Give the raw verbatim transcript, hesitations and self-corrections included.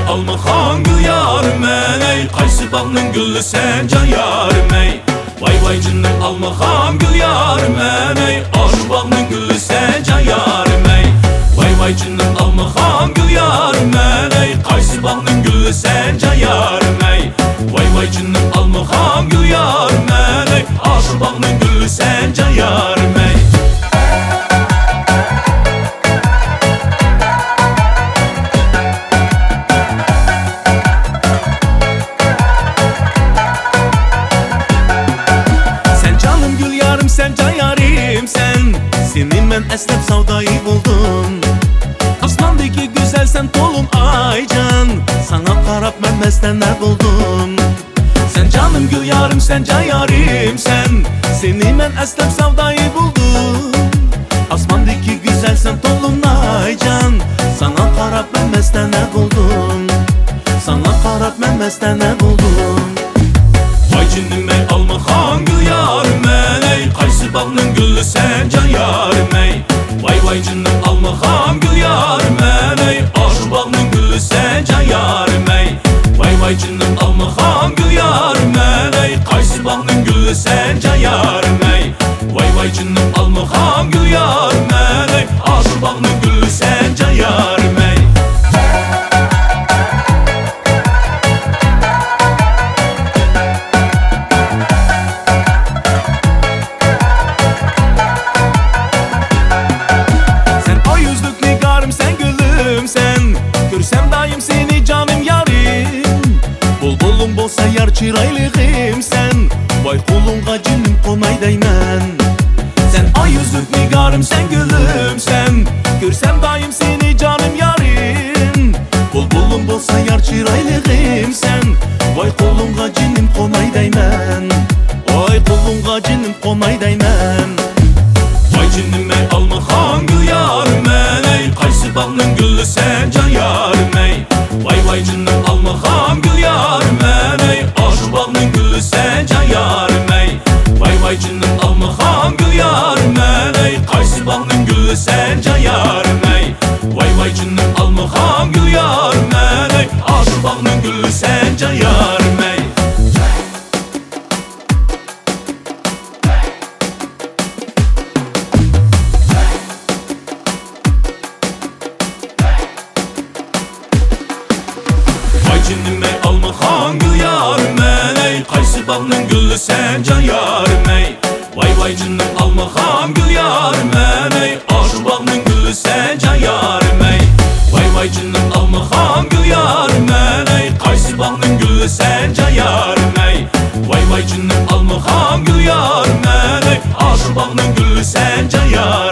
almaqan gül yarım ey, qaysı bağның gülü sen can yarım ey. Vay vay canım almaqan gül yarım ey, aşk bağның gülü sen can yarım ey. Vay vay canım almaqan gül yarım ey, qaysı bağның gülü sen can yarım ey. Vay vay canım almaqan gül yarım ey, aşk bağның gülü sen can yarım ey. Sen can yarim sen, seni ben esnep savdayı buldum. Asmandaki güzel sen tolun ay can, sana karab ben mestene buldum. Sen canım gül yarım sen can yarim sen, seni ben esnep savdayı buldum. Asmandaki güzel sen tolun ay can, sana karab ben mestene buldum. Sana karab ben mestene buldum. Vay canım ey almaqan gül yarım ey, qaysı bağның gülü sen can yarım ey. Vay vay canım almaqan gül yarım ey, aşk bağның gülü sen can yarım ey. Vay vay canım almaqan gül yarım ey, qaysı bağның gülü sen can yarım ey. Vay vay canım almaqan gül yarım ey, aşk bağның gülü sen can yarım ey. Görsem daim seni canım yarim, bol bolum bolsa yar çiraylığım sen. Vay kolunğa cinim konay değmen. Sen ay yüzlük nigarım sen gülüm sen. Görsem daim seni canım yarim, bol bolum bolsa yar çiraylığım sen. Vay kolunğa cinim konay değmen. Vay kolunğa cinim konay değmen. Vay canım ey almaqan gül yarım ey, qaysı bağның gülü sen can yarım ey. Vay vay canım almaqan gül yarım ey, aşk bağның gülü sen can yarım ey. Vay vay canım almaqan gül yarım ey, qaysı bağның gülü sen can yarım ey. Vay vay canım almaqan gül yarım ey, aşk bağның gülü sen can yarım ey. Canım ey almaqan gül yarım ey, qaysı bağның gülü sen can yarım ey. Vay vay canım almaqan gül yarım ey, aşk bağның gülü sen can yarım ey. Vay vay canım almaqan gül yarım ey, qaysı bağның gülü sen can yarım ey. Vay vay canım almaqan gül yarım ey, aşk bağның gülü sen can yarım ey.